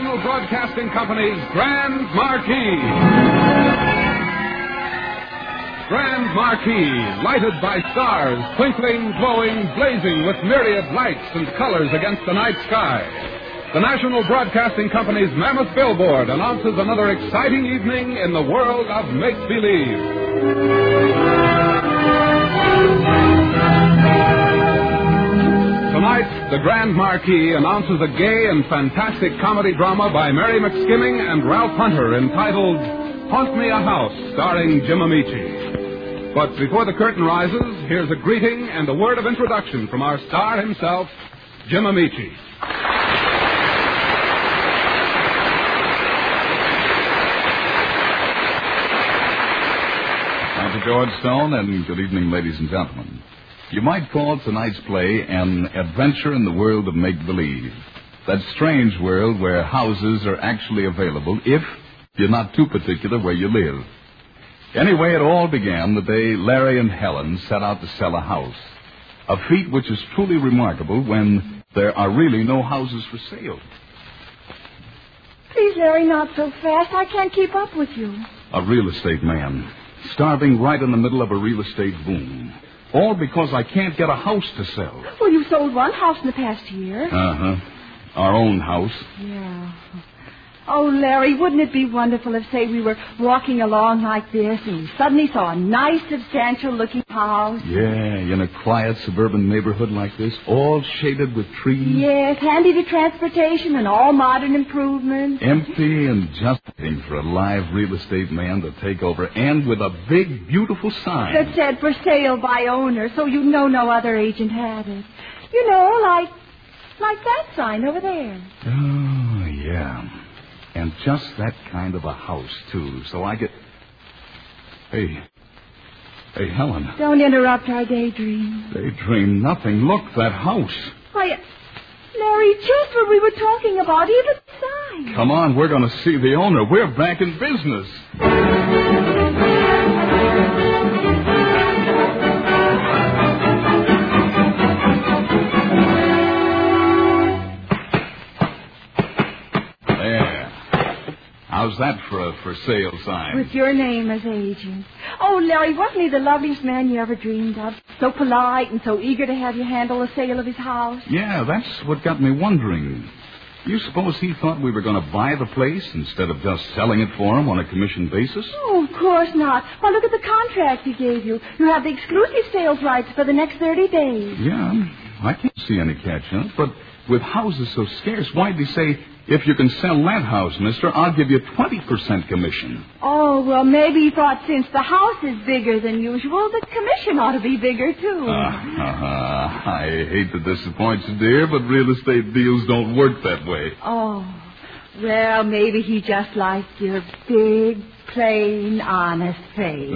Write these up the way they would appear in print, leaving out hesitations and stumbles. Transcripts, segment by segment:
National Broadcasting Company's Grand Marquis. Grand Marquis, lighted by stars, twinkling, glowing, blazing with myriad lights and colors against the night sky. The National Broadcasting Company's mammoth billboard announces another exciting evening in the world of make-believe. Tonight, the Grand Marquis announces a gay and fantastic comedy drama by Mary McSkimming and Ralph Hunter entitled Haunt Me a House, starring Jim Amici. But before the curtain rises, here's a greeting and a word of introduction from our star himself, Jim Amici. Thank you, George Stone, and good evening, ladies and gentlemen. You might call tonight's play an adventure in the world of make-believe. That strange world where houses are actually available if you're not too particular where you live. Anyway, it all began the day Larry and Helen set out to sell a house. A feat which is truly remarkable when there are really no houses for sale. Please, Larry, not so fast. I can't keep up with you. A real estate man, starving right in the middle of a real estate boom. All because I can't get a house to sell. Well, you sold one house in the past year. Uh-huh. Our own house. Yeah. Oh, Larry, wouldn't it be wonderful if, say, we were walking along like this and we suddenly saw a nice, substantial-looking house? Yeah, in a quiet suburban neighborhood like this, all shaded with trees. Yes, handy to transportation and all modern improvements. Empty and just waiting for a live real estate man to take over, and with a big, beautiful sign. That said, for sale by owner, so you know no other agent had it. You know, like that sign over there. Oh, yeah. And just that kind of a house, too. So I get... Hey, Helen. Don't interrupt our daydream. Daydream nothing. Look, that house. Why, Larry, just what we were talking about, even the sign. Come on, we're going to see the owner. We're back in business. How's that for a for sale sign? With your name as agent. Oh, Larry, wasn't he the loveliest man you ever dreamed of? So polite and so eager to have you handle the sale of his house. Yeah, that's what got me wondering. You suppose he thought we were going to buy the place instead of just selling it for him on a commission basis? Oh, of course not. Well, look at the contract he gave you. You have the exclusive sales rights for the next 30 days. Yeah, I can't see any catch in it. But with houses so scarce, why'd he say... If you can sell that house, mister, I'll give you 20% commission. Oh, well, maybe he thought since the house is bigger than usual, the commission ought to be bigger, too. I hate to disappoint you, dear, but real estate deals don't work that way. Oh, well, maybe he just liked your big, plain, honest face.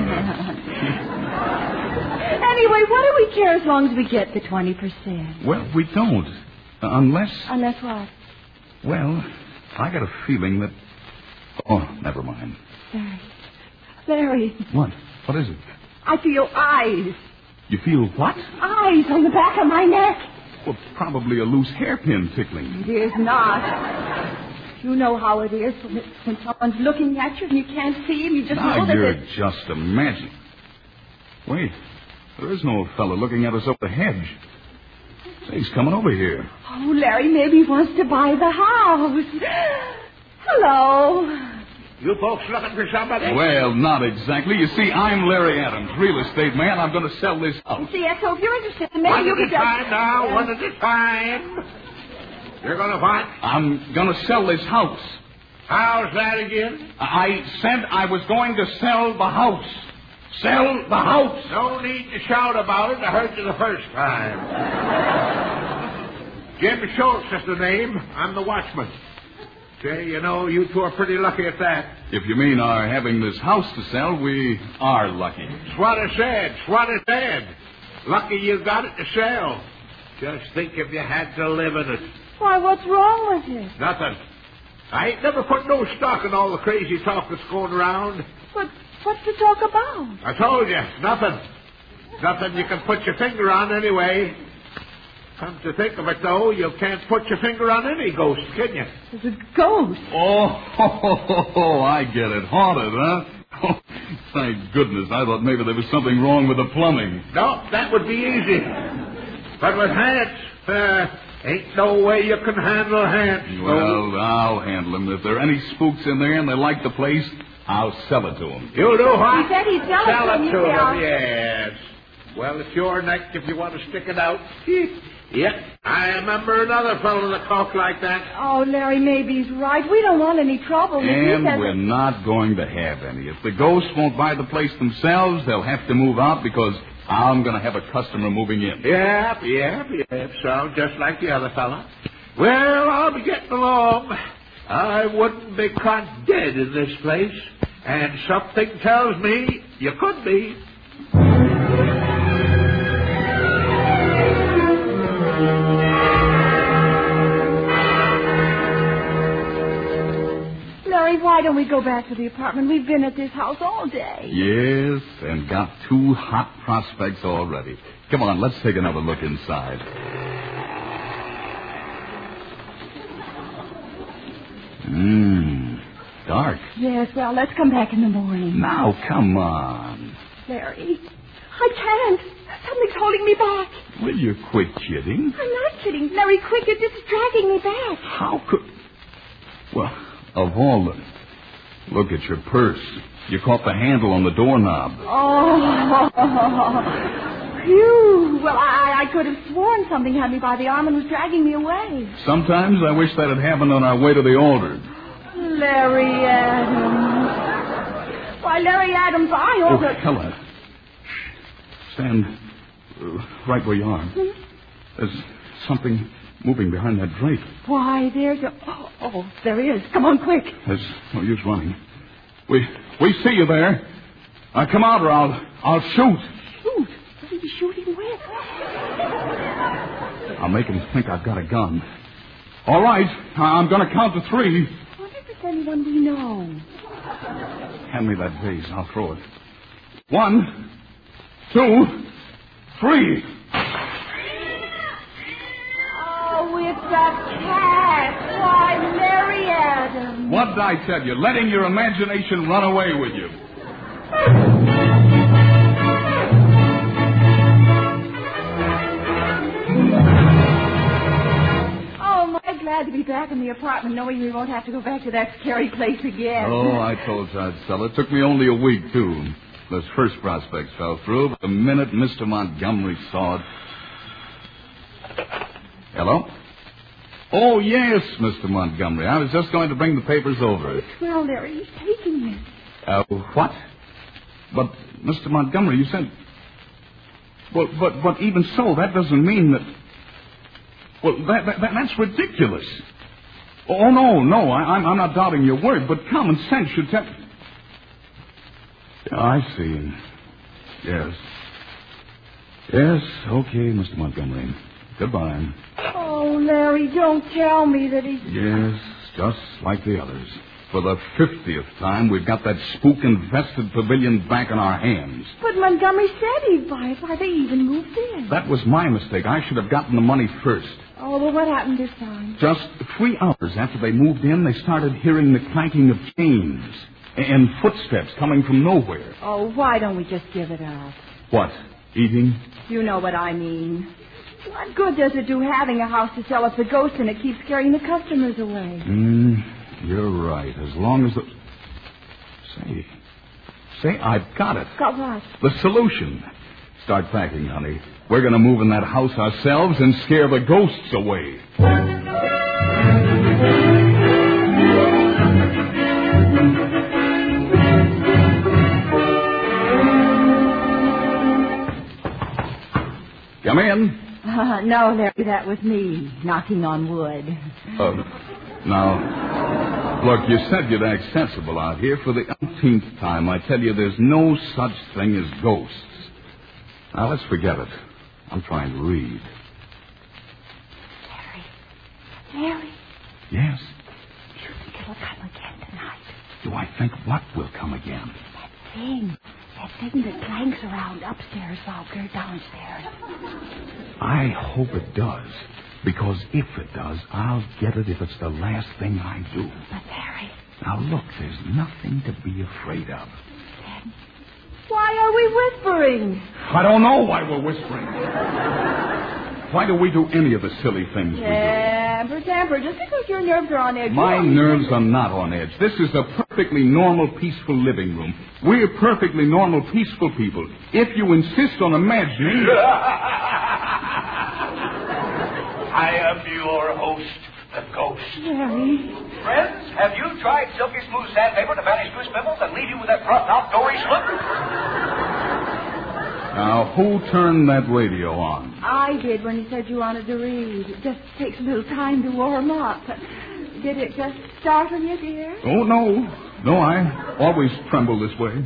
Anyway, what do we care as long as we get the 20%? Well, we don't. Unless... Unless what? Well, I got a feeling that... Oh, never mind. Larry. What? What is it? I feel eyes. You feel what? Eyes on the back of my neck. Well, probably a loose hairpin tickling. It is not. You know how it is when someone's looking at you and you can't see him. You just know that you're just imagining. Wait. There is no fellow looking at us up the hedge. Say, he's coming over here. Oh, Larry, maybe he wants to buy the house. Hello. You folks looking for somebody? Well, not exactly. You see, I'm Larry Adams, real estate man. I'm going to sell this house. Yes, so if you're interested, maybe one you could just... One at a time now, one at a time. You're going to what? I'm going to sell this house. How's that again? I said I was going to sell the house. Sell the house. No need to shout about it. I heard you the first time. Jim Schultz is the name. I'm the watchman. Say, you know, you two are pretty lucky at that. If you mean our having this house to sell, we are lucky. It's what I said. It's what I said. Lucky you got it to sell. Just think if you had to live in it. Why, what's wrong with it? Nothing. I ain't never put no stock in all the crazy talk that's going around. But what's to talk about? I told you, nothing. Nothing you can put your finger on anyway. Come to think of it, though, you can't put your finger on any ghost, can you? There's a ghost. Oh, I get it. Haunted, huh? Oh, thank goodness. I thought maybe there was something wrong with the plumbing. No, that would be easy. But with Hans, ain't no way you can handle Hans. Well, I'll handle them. If there are any spooks in there and they like the place, I'll sell it to them. You'll do what? He said he'd sell it to to you. him, yes. Well, it's your neck if you want to stick it out. Yep, I remember another fellow that talked like that. Oh, Larry, maybe he's right. We don't want any trouble. And we're not going to have any. If the ghosts won't buy the place themselves, they'll have to move out because I'm going to have a customer moving in. Yep. Sounds just like the other fella. Well, I'll be getting along. I wouldn't be caught dead in this place. And something tells me you could be. Larry, why don't we go back to the apartment? We've been at this house all day. Yes, and got 2 hot prospects already. Come on, let's take another look inside. Dark. Yes, well, let's come back in the morning. Now, come on. Larry, I can't. Something's holding me back. Will you quit kidding? I'm not kidding. Larry, quick, you're just dragging me back. How could... Well, of all the... Look at your purse. You caught the handle on the doorknob. Oh, phew. Well, I could have sworn something had me by the arm and was dragging me away. Sometimes I wish that had happened on our way to the altar. Larry Adams. Why, Larry Adams, I ought to... Helen. Stand right where you are. There's something moving behind that drape. Why, there's a... Oh, there he is. Come on, quick. There's no use running. We see you there. Now, come out or I'll shoot. Shoot? What are you shooting with? I'll make him think I've got a gun. All right. I'm going to count to 3. What if it's anyone we know? Hand me that vase. I'll throw it. 1, 2, 3. Oh, it's a cat. Why, Larry Adams. What did I tell you? Letting your imagination run away with you. Oh, I'm glad to be back in the apartment knowing we won't have to go back to that scary place again. Oh, I told you I'd sell it. It took me only a week, too. Those first prospects fell through, but the minute Mr. Montgomery saw it... Hello? Oh, yes, Mr. Montgomery. I was just going to bring the papers over. Well, Larry, he's taking it. What? But, Mr. Montgomery, you said... Well, but even so, that doesn't mean that... Well, that's ridiculous. Oh, no, I'm not doubting your word, but common sense should tell... I see. Yes. Yes, okay, Mr. Montgomery. Goodbye. Oh, Larry, don't tell me that he's... Yes, just like the others. For the 50th time, we've got that spook-infested pavilion back in our hands. But Montgomery said he'd buy it. Why, they even moved in. That was my mistake. I should have gotten the money first. Oh, well, what happened this time? Just 3 hours after they moved in, they started hearing the clanking of chains and footsteps coming from nowhere. Oh, why don't we just give it up? What? Eating? You know what I mean. What good does it do having a house to sell if the ghost in it keeps scaring the customers away? You're right. As long as the... Say, I've got it. Got what? The solution. Start packing, honey. We're going to move in that house ourselves and scare the ghosts away. Come in. No, Larry, that was me, knocking on wood. Now, look, you said you'd act sensible out here. For the umpteenth time, I tell you there's no such thing as ghosts. Now, let's forget it. I'm trying to read. Larry? Yes? You think it'll come again tonight? Do I think what will come again? That thing that clanks around upstairs while we're downstairs. I hope it does. Because if it does, I'll get it if it's the last thing I do. But, Larry... Now, look, there's nothing to be afraid of. Why are we whispering? I don't know why we're whispering. Why do we do any of the silly things we do? Temper. Just because your nerves are on edge. My nerves are not on edge. This is a perfectly normal, peaceful living room. We're perfectly normal, peaceful people. If you insist on imagining... I am your host, the Ghost. Larry. Friends, have you tried Silky Smooth Sandpaper to banish goose pimples and leave you with that rough, outdoorsy look? Now, who turned that radio on? I did when you said you wanted to read. It just takes a little time to warm up. Did it just startle you, dear? Oh, no. No, I always tremble this way.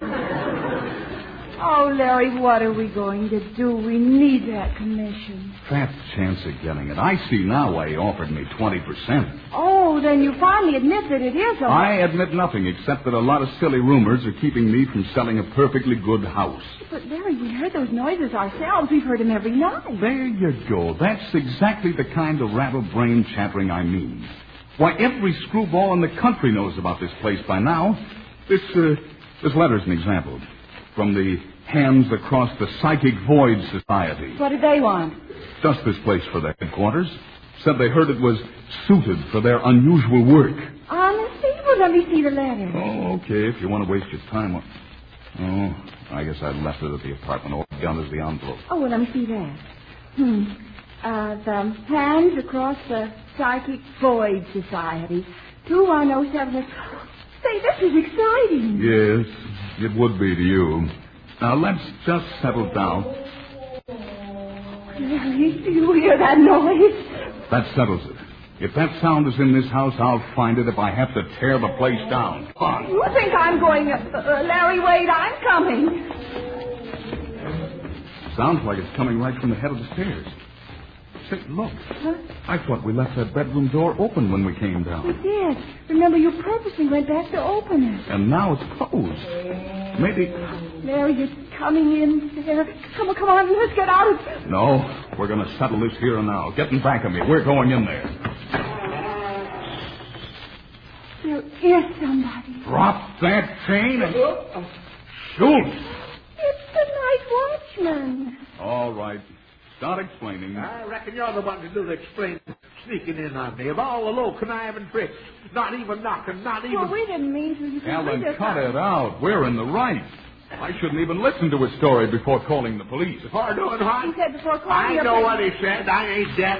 Oh, Larry, what are we going to do? We need that commission. Fat chance of getting it. I see now why he offered me 20%. Oh, then you finally admit that it is I admit nothing except that a lot of silly rumors are keeping me from selling a perfectly good house. But, Larry, we heard those noises ourselves. We've heard them every night. There you go. That's exactly the kind of rattle-brain chattering I mean. Why, every screwball in the country knows about this place by now. This letter's an example. From the Hands Across the Psychic Void Society. What did they want? Just this place for their headquarters. Said they heard it was suited for their unusual work. Honestly? Well, let me see the letter. Oh, okay, if you want to waste your time. Oh, I guess I left it at the apartment. All I've done is the envelope. Oh, well, let me see that. The Hands Across the Psychic Void Society. 2107. Say, this is exciting. Yes, it would be to you. Now, let's just settle down. Larry, do you hear that noise? That settles it. If that sound is in this house, I'll find it if I have to tear the place down. Come on. You think I'm going... Larry, wait, I'm coming. Sounds like it's coming right from the head of the stairs. Say, look. Huh? I thought we left that bedroom door open when we came down. We did. Remember, you purposely went back to open it. And now it's closed. Maybe... Larry, you're coming in there. Come on, let's get out of... No, we're going to settle this here and now. Get in back of me. We're going in there. There is somebody. Drop that chain and... Shoot! It's the night watchman. All right. Start explaining. I reckon you're the one to do the explaining, sneaking in on me. Of all the low conniving tricks, not even knocking, not even... Well, we didn't mean to. Ellen, cut it out. We're in the right. I shouldn't even listen to his story before calling the police. Before doing what? He said before calling I know what he said. I ain't deaf.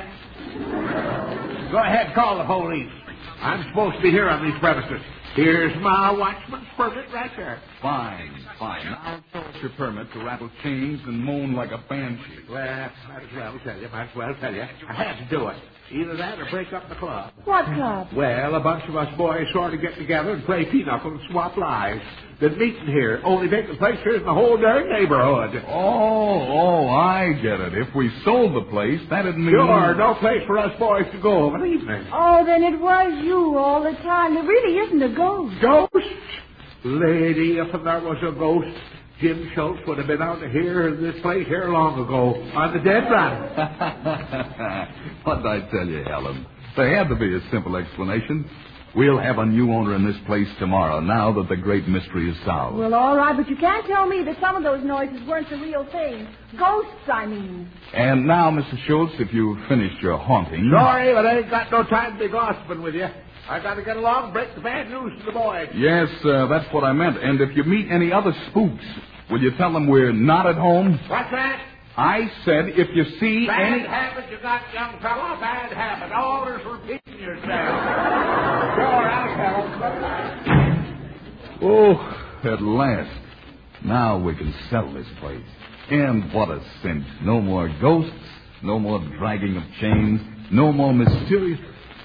Go ahead, call the police. I'm supposed to be here on these premises. Here's my watchman's permit right there. Fine. Now it's your permit to rattle chains and moan like a banshee. Well, might as well tell you. I had to do it. Either that or break up the club. What club? Well, a bunch of us boys sort of get together and play pinochle and swap lies. Been meeting here, only taking place here in the whole darn neighborhood. Oh, I get it. If we sold the place, that'd mean... Sure, no place for us boys to go of an evening. Oh, then it was you all the time. There really isn't a ghost. Ghost? Lady, if there was a ghost, Jim Schultz would have been out of here in this place here long ago on the dead run. What did I tell you, Helen? There had to be a simple explanation. We'll have a new owner in this place tomorrow, now that the great mystery is solved. Well, all right, but you can't tell me that some of those noises weren't the real thing. Ghosts, I mean. And now, Mr. Schultz, if you've finished your haunting... Sorry, but I ain't got no time to be gossiping with you. I got to get along and break the bad news to the boys. Yes, that's what I meant. And if you meet any other spooks, will you tell them we're not at home? What's that? I said if you see Bad any... habit you got, young fellow. Bad habit. Always repeating yourself. Sure, I'll tell 'em. Oh, at last. Now we can sell this place. And what a cinch. No more ghosts, no more dragging of chains, no more mysterious...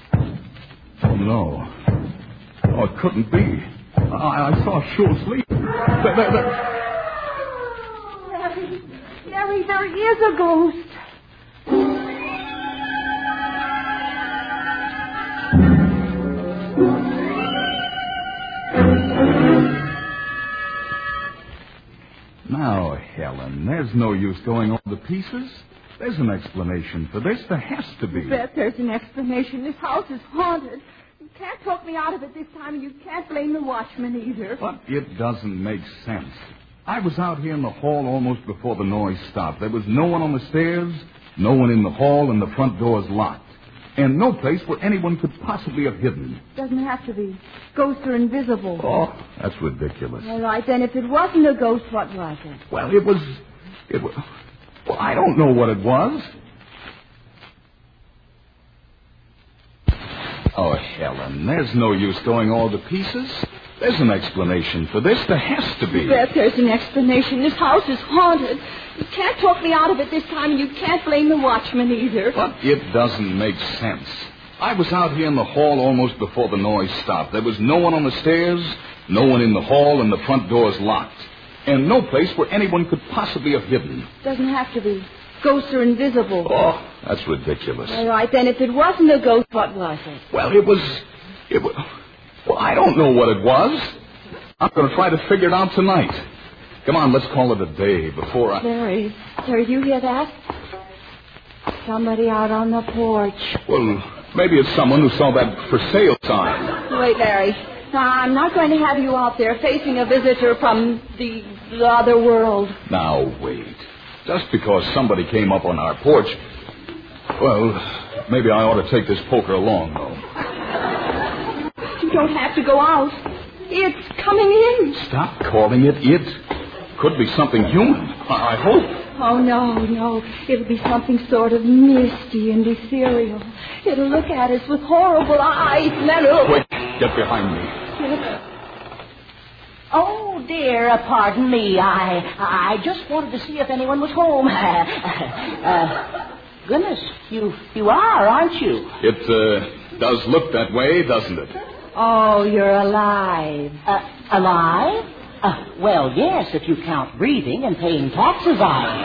Oh, no. Oh, it couldn't be. I saw Schultz leave. Larry, there is a ghost. Now, Helen, there's no use going over the pieces. There's an explanation for this. There has to be. Bet there's an explanation. This house is haunted. You can't talk me out of it this time, and you can't blame the watchman either. But it doesn't make sense. I was out here in the hall almost before the noise stopped. There was no one on the stairs, no one in the hall, and the front door's locked. And no place where anyone could possibly have hidden. Doesn't have to be. Ghosts are invisible. Oh, that's ridiculous. All right, then, if it wasn't a ghost, what was it? Well, it was... Well, I don't know what it was. Oh, Helen, there's no use going all to pieces. There's an explanation for this. There has to be. Bet there's an explanation. This house is haunted. You can't talk me out of it this time, and you can't blame the watchman either. But it doesn't make sense. I was out here in the hall almost before the noise stopped. There was no one on the stairs, no one in the hall, and the front door's locked. And no place where anyone could possibly have hidden. Doesn't have to be. Ghosts are invisible. Oh, that's ridiculous. All right, then, if it wasn't a ghost, what was it? Well, it was... Well, I don't know what it was. I'm going to try to figure it out tonight. Come on, let's call it a day before I... Larry, you hear that? Somebody out on the porch. Well, maybe it's someone who saw that for sale sign. Wait, Larry. Now, I'm not going to have you out there facing a visitor from the other world. Now, wait. Just because somebody came up on our porch... Well, maybe I ought to take this poker along, though. You don't have to go out. It's coming in. Stop calling it it. Could be something human. I hope. Oh, no. It'll be something sort of misty and ethereal. It'll look at us with horrible eyes, and then it'll... Quick, get behind me. Oh, dear, pardon me. I just wanted to see if anyone was home. Goodness, you are, aren't you? It does look that way, doesn't it? Oh, you're alive. Alive? Well, yes, if you count breathing and paying taxes, I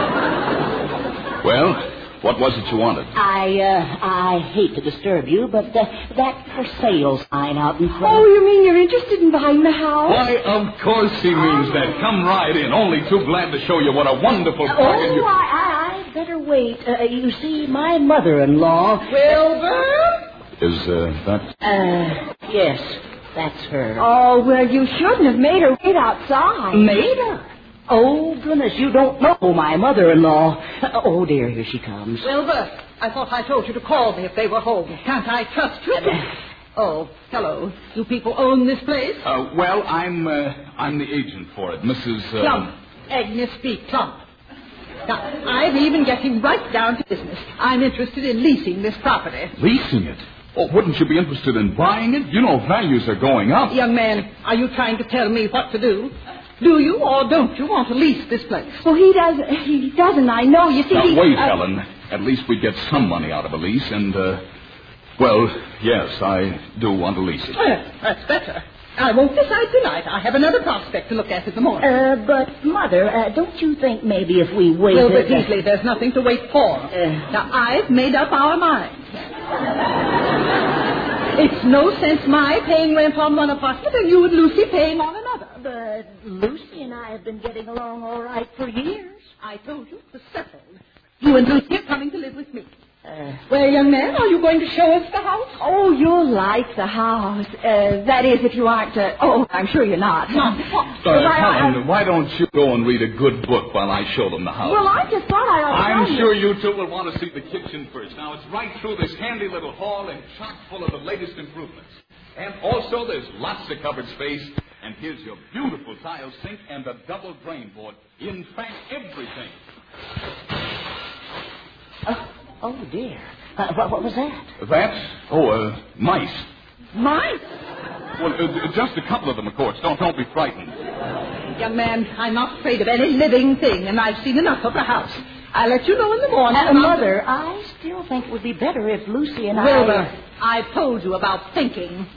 am. Well, what was it you wanted? I hate to disturb you, but that for sale sign out in front... Oh, you mean you're interested in buying the house? Why, of course he means that. Come right in. Only too glad to show you what a wonderful bargain you... I'd better wait. You see, my mother-in-law... Wilbur? Is that... Yes, that's her. Oh, well, you shouldn't have made her wait outside. Made her? Oh, goodness, you don't know my mother-in-law. Oh, dear, here she comes. Wilbur, I thought I told you to call me if they were home. Can't I trust you? Oh, hello. You people own this place? Well, I'm the agent for it, Mrs. Plump. Agnes B. Plump. Now, I'm even getting right down to business. I'm interested in leasing this property. Leasing it? Oh, wouldn't you be interested in buying it? You know values are going up. Young man, are you trying to tell me what to do? Do you or don't you want to lease this place? Well, he doesn't, I know. You see, Now, wait, Helen. At least we get some money out of a lease, and, well, yes, I do want to lease it. Well, that's better. I won't decide tonight. I have another prospect to look at in the morning. But, Mother, don't you think maybe if we waited... Well, but Beasley, there's nothing to wait for. Now, I've made up our minds. It's no sense my paying rent on one apartment and you and Lucy paying on another. But Lucy and I have been getting along all right for years. I told you it was settled. You and Lucy are coming to live with me. Well, young man, are you going to show us the house? Oh, you'll like the house. That is, if you aren't... Oh, I'm sure you're not. Helen, why don't you go and read a good book while I show them the house? Well, I just thought I ought to... I'm sure you two will want to see the kitchen first. Now, it's right through this handy little hall and chock full of the latest improvements. And also, there's lots of cupboard space. And here's your beautiful tile sink and a double drain board. In fact, everything. Oh, dear. What was that? That? Oh, mice. Mice? Well, just a couple of them, of course. Don't be frightened. Young man, I'm not afraid of any living thing, and I've seen enough of the house. I'll let you know in the morning. Mother, I still think it would be better if Lucy and Wilbur, I've told you about thinking.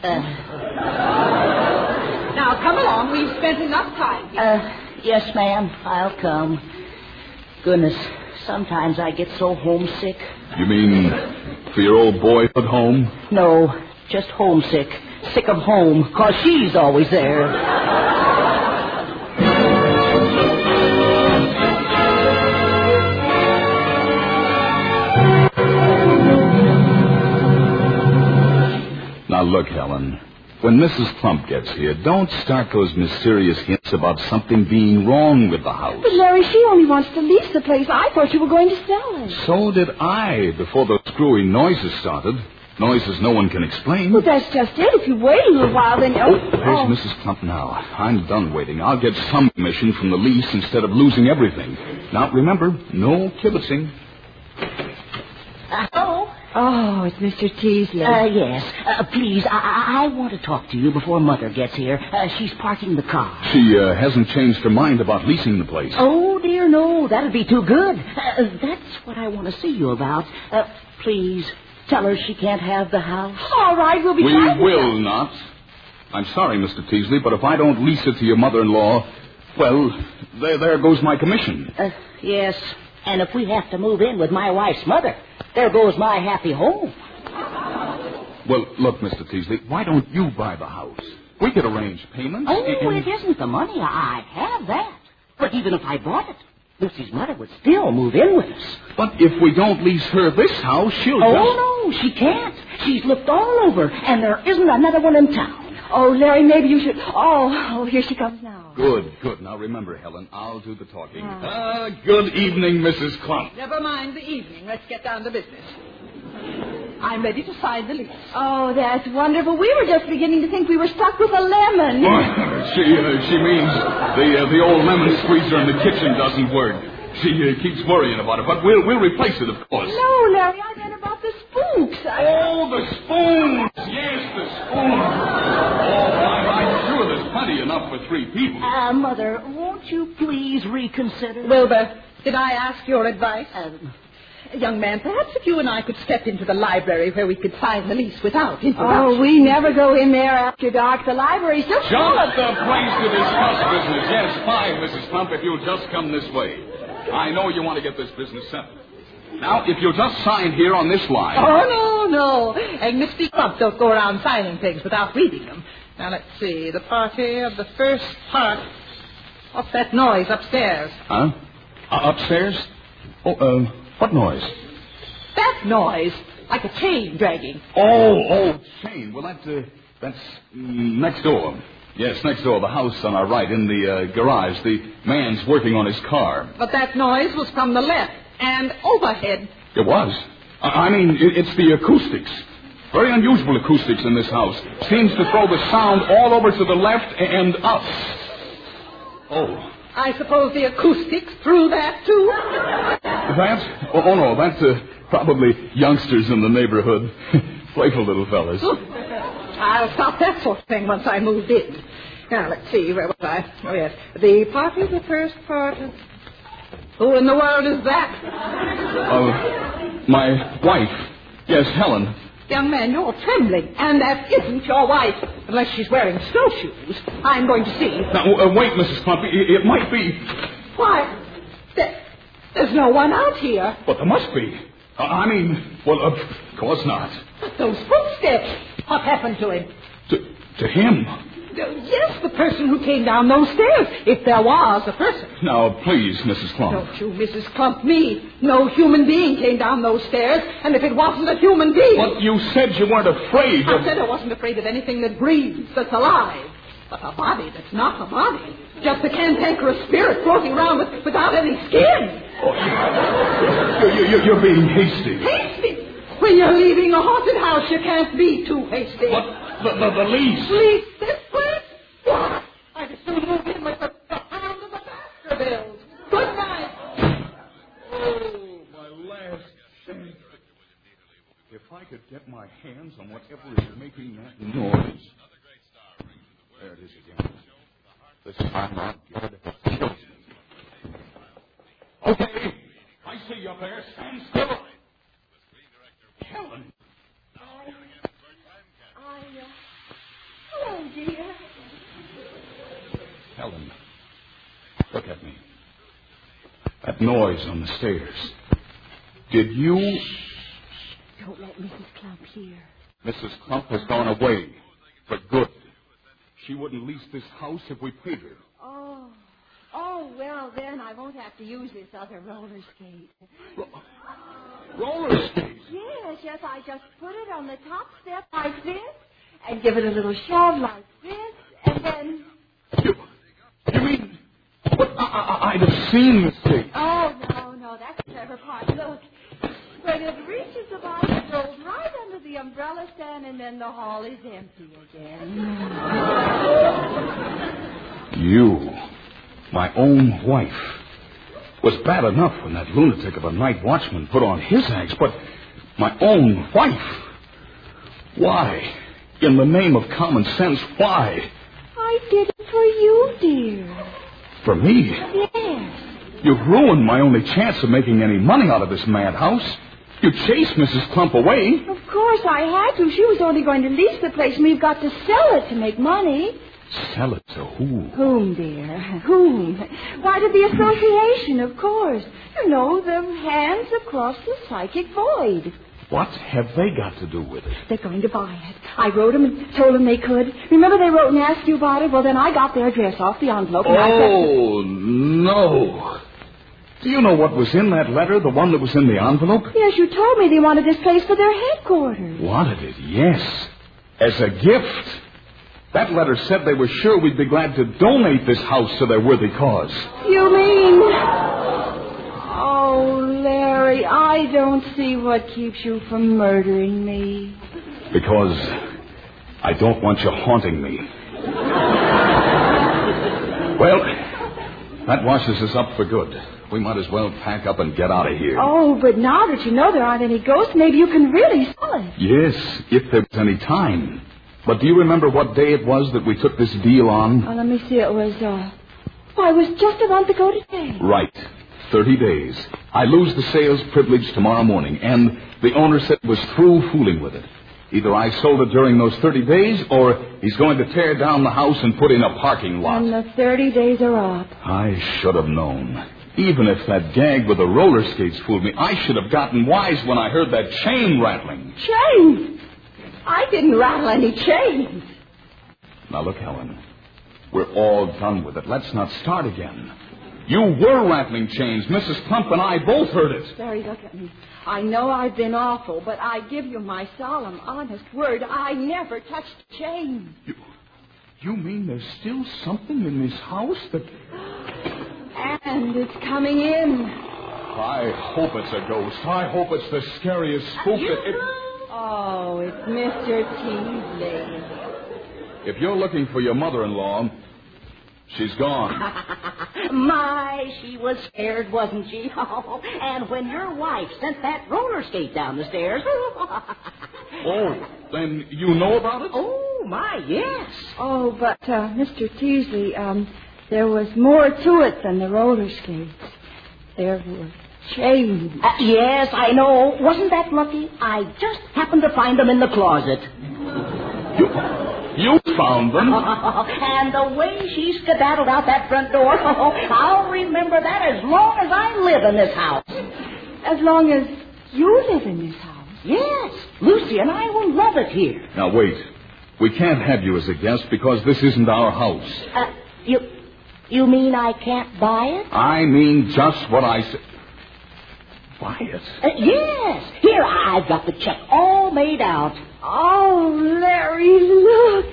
Now, come along. We've spent enough time here. Yes, ma'am. I'll come. Goodness, sometimes I get so homesick. You mean for your old boyhood home? No, just homesick. Sick of home, because she's always there. look, Helen. When Mrs. Clump gets here, don't start those mysterious hints about something being wrong with the house. But, Larry, she only wants to lease the place. I thought you were going to sell it. So did I, before those screwy noises started. Noises no one can explain. Well, that's just it. If you wait a little while, then... There's Mrs. Clump now. I'm done waiting. I'll get some commission from the lease instead of losing everything. Now, remember, no kibitzing. Hello? Oh, it's Mr. Teasley. Yes. Please, I want to talk to you before Mother gets here. She's parking the car. She hasn't changed her mind about leasing the place. Oh, dear, no. That'd be too good. That's what I want to see you about. Please, tell her she can't have the house. All right, we'll be We glad to will not. I'm sorry, Mr. Teasley, but if I don't lease it to your mother-in-law, well, there goes my commission. Yes, and if we have to move in with my wife's mother, there goes my happy home. Well, look, Mr. Teasley, why don't you buy the house? We could arrange payments. Oh, it isn't the money. I'd have that. But even if I bought it, Lucy's mother would still move in with us. But if we don't lease her this house, she'll Oh, no, she can't. She's looked all over, and there isn't another one in town. Oh, Larry, maybe you should... Oh, here she comes now. Good. Now, remember, Helen, I'll do the talking. Good evening, Mrs. Clump. Never mind the evening. Let's get down to business. I'm ready to sign the lease. Oh, that's wonderful. We were just beginning to think we were stuck with a lemon. She means the old lemon squeezer in the kitchen doesn't work. She keeps worrying about it, but we'll replace it, of course. No, Larry, I meant about the spooks. Oh, the spoons! Yes, the spoons. Oh, I'm sure there's plenty enough for 3 people. Mother, won't you please reconsider? Wilbur, did I ask your advice? Young man, perhaps if you and I could step into the library where we could sign the lease without interruption. Oh, we never go in there after dark. The library's so full Just the place to discuss business. Yes, fine, Mrs. Clump, if you'll just come this way. I know you want to get this business settled. Now, if you'll just sign here on this line. Oh, no. And Mr. Clump don't go around signing things without reading them. Now, let's see. The party of the first part. What's that noise upstairs? Huh? Upstairs? Oh, what noise? That noise. Like a chain dragging. Oh, chain. Well, that's next door. Yes, next door, the house on our right, in the garage. The man's working on his car. But that noise was from the left and overhead. It was. I mean, it's the acoustics. Very unusual acoustics in this house. Seems to throw the sound all over to the left and up. Oh. I suppose the acoustics threw that, too? That? Oh, no, that's probably youngsters in the neighborhood. Playful little fellas. I'll stop that sort of thing once I moved in. Now, let's see, where was I? Oh, yes. The party, the first part. Who in the world is that? My wife. Yes, Helen. Young man, you're trembling, and that isn't your wife, unless she's wearing snowshoes. I'm going to see. Now, wait, Mrs. Clump. It might be... Why, there's no one out here. But there must be. Of course not. But those footsteps. What happened to him? To him? Yes, the person who came down those stairs, if there was a person. Now, please, Mrs. Clump. Don't you, Mrs. Clump, me. No human being came down those stairs, and if it wasn't a human being... But you said you weren't afraid of... I said I wasn't afraid of anything that breathes, that's alive. But a body that's not a body. Just a cantankerous spirit floating around without any skin. Oh, you're being hasty. Hasty? When you're leaving a haunted house, you can't be too hasty. But the lease... Lease this place? Why, I'd as soon move in with the hound of the Baskervilles. Good night. Oh, my last chance. If I could get my hands on whatever is making that noise. There it is again. This time I'll get it. Okay. I see you up there. Stand still. Helen. Hello, dear. Helen, look at me. That noise on the stairs. Did you... Don't let Mrs. Clump hear. Mrs. Clump has gone away for good. She wouldn't lease this house if we paid her. Oh, well, then I won't have to use this other roller skate. Roller skate? Yes, I just put it on the top step like this, and give it a little shove like this, and then... You mean... But I'd have seen this thing. Oh, no, that's the clever part. Look, when it reaches about, it rolls right under the umbrella stand, and then the hall is empty again. You, my own wife, was bad enough when that lunatic of a night watchman put on his acts, but my own wife? Why? In the name of common sense, why? I did it for you, dear. For me? Yes. You've ruined my only chance of making any money out of this madhouse. You chased Mrs. Clump away. Of course I had to. She was only going to lease the place, and we've got to sell it to make money. Sell it to who? Whom, dear? Whom? Why, to the association, of course. You know, the hands across the psychic void. What have they got to do with it? They're going to buy it. I wrote them and told them they could. Remember they wrote and asked you about it? Well, then I got their address off the envelope. And Oh, no. Do you know what was in that letter, the one that was in the envelope? Yes, you told me they wanted this place for their headquarters. Wanted it, yes. As a gift. That letter said they were sure we'd be glad to donate this house to their worthy cause. You mean... Oh, Larry, I don't see what keeps you from murdering me. Because I don't want you haunting me. Well, that washes us up for good. We might as well pack up and get out of here. Oh, but now that you know there aren't any ghosts, maybe you can really sell it. Yes, if there was any time. But do you remember what day it was that we took this deal on? Oh, let me see. It was, it was just a month ago today. Right. 30 days. I lose the sales privilege tomorrow morning, and the owner said was through fooling with it. Either I sold it during those 30 days, or he's going to tear down the house and put in a parking lot. And the 30 days are up. I should have known. Even if that gag with the roller skates fooled me, I should have gotten wise when I heard that chain rattling. Chains? I didn't rattle any chains. Now look, Helen, we're all done with it. Let's not start again. You were rattling chains. Mrs. Clump and I both heard it. Larry, look at me. I know I've been awful, but I give you my solemn, honest word. I never touched a chain. You mean there's still something in this house that... And it's coming in. I hope it's a ghost. I hope it's the scariest spook that... Oh, it's Mr. Teasley. If you're looking for your mother-in-law, she's gone. My, she was scared, wasn't she? Oh, and when your wife sent that roller skate down the stairs... Oh, then you know about it? Oh, my, yes. Oh, but, Mr. Teasley, there was more to it than the roller skates. There were chains. Yes, I know. Wasn't that lucky? I just happened to find them in the closet. You found them? And the way she skedaddled out that front door, I'll remember that as long as I live in this house. As long as you live in this house? Yes. Lucy and I will love it here. Now, wait. We can't have you as a guest because this isn't our house. You mean I can't buy it? I mean just what I said. Buy it? Yes. Here, I've got the check all made out. Oh, Larry, look.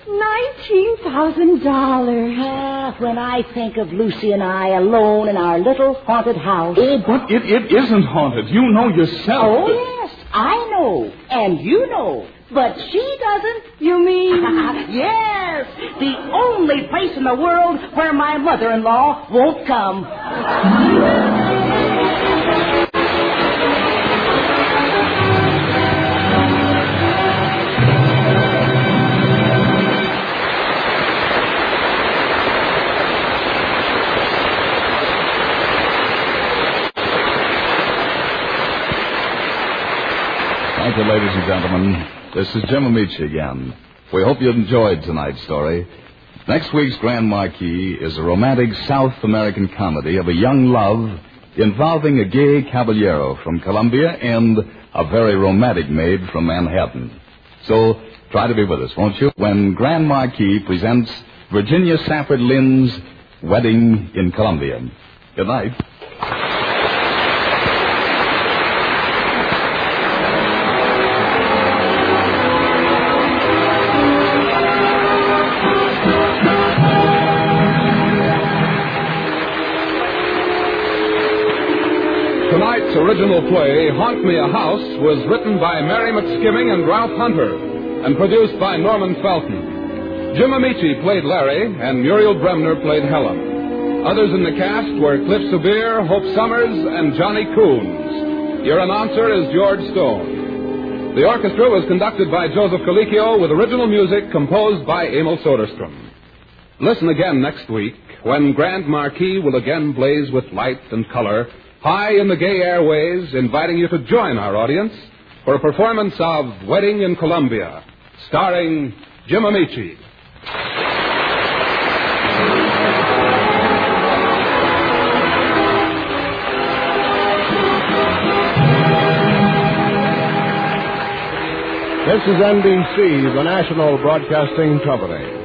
$19,000. When I think of Lucy and I alone in our little haunted house. Oh, but it isn't haunted. You know yourself. Oh, yes. I know. And you know. But she doesn't. You mean? Yes. The only place in the world where my mother-in-law won't come. Thank you, ladies and gentlemen. This is Jim Amici again. We hope you enjoyed tonight's story. Next week's Grand Marquis is a romantic South American comedy of a young love involving a gay caballero from Colombia and a very romantic maid from Manhattan. So try to be with us, won't you, when Grand Marquis presents Virginia Safford Lynn's Wedding in Colombia. Good night. original play, Haunt Me a House, was written by Mary McSkimming and Ralph Hunter and produced by Norman Felton. Jim Amici played Larry, and Muriel Bremner played Helen. Others in the cast were Cliff Subir, Hope Summers, and Johnny Coons. Your announcer is George Stone. The orchestra was conducted by Joseph Colicchio with original music composed by Emil Soderstrom. Listen again next week when Grand Marquis will again blaze with light and color high in the gay airways, inviting you to join our audience for a performance of Wedding in Columbia, starring Jim Amici. This is NBC, the National Broadcasting Company.